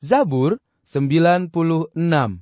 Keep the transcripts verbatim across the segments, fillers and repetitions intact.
Zabur sembilan puluh enam.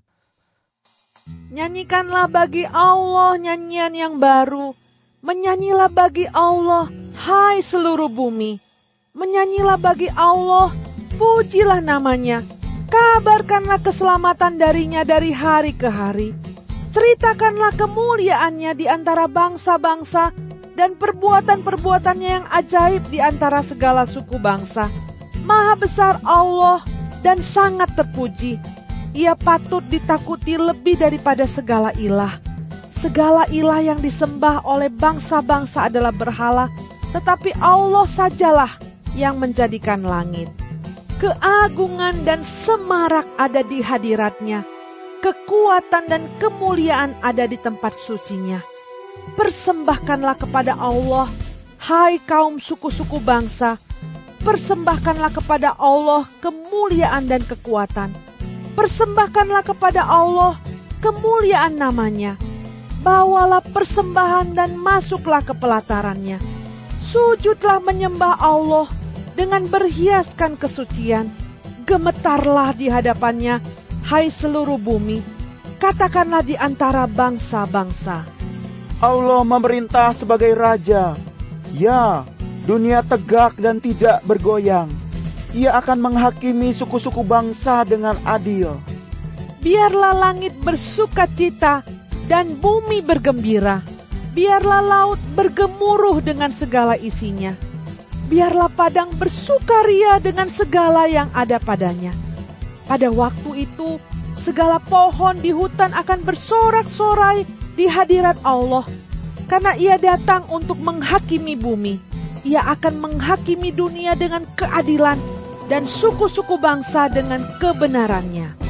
Nyanyikanlah bagi Allah nyanyian yang baru. Menyanyilah bagi Allah, hai seluruh bumi. Menyanyilah bagi Allah, pujilah namanya. Kabarkanlah keselamatan darinya dari hari ke hari. Ceritakanlah kemuliaannya di antara bangsa-bangsa dan perbuatan-perbuatannya yang ajaib di antara segala suku bangsa. Maha besar Allah dan sangat terpuji. Ia patut ditakuti lebih daripada segala ilah. Segala ilah yang disembah oleh bangsa-bangsa adalah berhala, tetapi Allah sajalah yang menjadikan langit. Keagungan dan semarak ada di hadiratnya. Kekuatan dan kemuliaan ada di tempat sucinya. Persembahkanlah kepada Allah, hai kaum suku-suku bangsa. Persembahkanlah kepada Allah kemuliaan dan kekuatan. Persembahkanlah kepada Allah kemuliaan namanya. Bawalah persembahan dan masuklah ke pelatarannya. Sujudlah menyembah Allah dengan berhiaskan kesucian. Gemetarlah di hadapannya, hai seluruh bumi. Katakanlah di antara bangsa-bangsa. Allah memerintah sebagai raja. Ya, dunia tegak dan tidak bergoyang. Ia akan menghakimi suku-suku bangsa dengan adil. Biarlah langit bersuka cita dan bumi bergembira. Biarlah laut bergemuruh dengan segala isinya. Biarlah padang bersukaria dengan segala yang ada padanya. Pada waktu itu, segala pohon di hutan akan bersorak-sorai di hadirat Allah, karena ia datang untuk menghakimi bumi. Ia akan menghakimi dunia dengan keadilan dan suku-suku bangsa dengan kebenarannya.